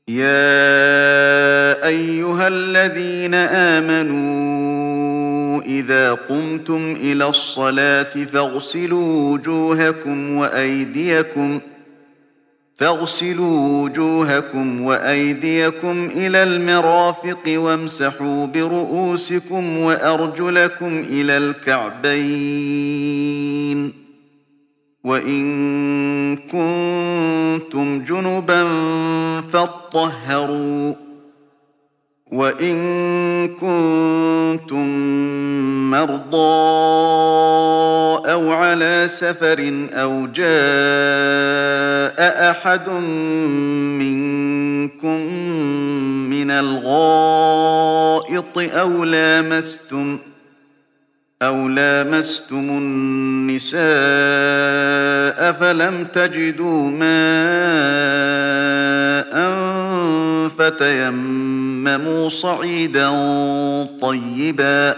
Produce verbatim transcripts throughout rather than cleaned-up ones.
يَا أَيُّهَا الَّذِينَ آمَنُوا إِذَا قُمْتُمْ إِلَى الصَّلَاةِ فاغسلوا وُجُوهَكُمْ وَأَيْدِيَكُمْ فاغسلوا وجوهكم وأيديكم إلى المرافق وامسحوا برؤوسكم وأرجلكم إلى الكعبين وإن كنتم جنبا فاطهروا وإن كنتم مرضى أو على سفر أو جاء أحد منكم من الغائط أو لامستم أو لامستم النساء فلم تجدوا ماء فتيمموا صعيدا طيبا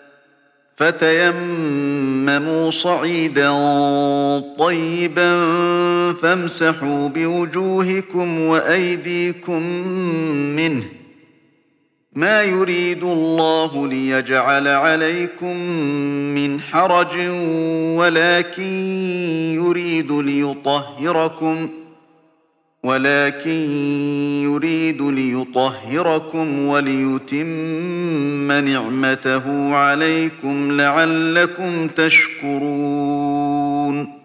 فتيمموا صعيدا طيبا فامسحوا بوجوهكم وأيديكم منه ما يريد الله ليجعل عليكم من حرج ولكن يريد ليطهركم ولكن يريد ليطهركم وليتم نعمته عليكم لعلكم تشكرون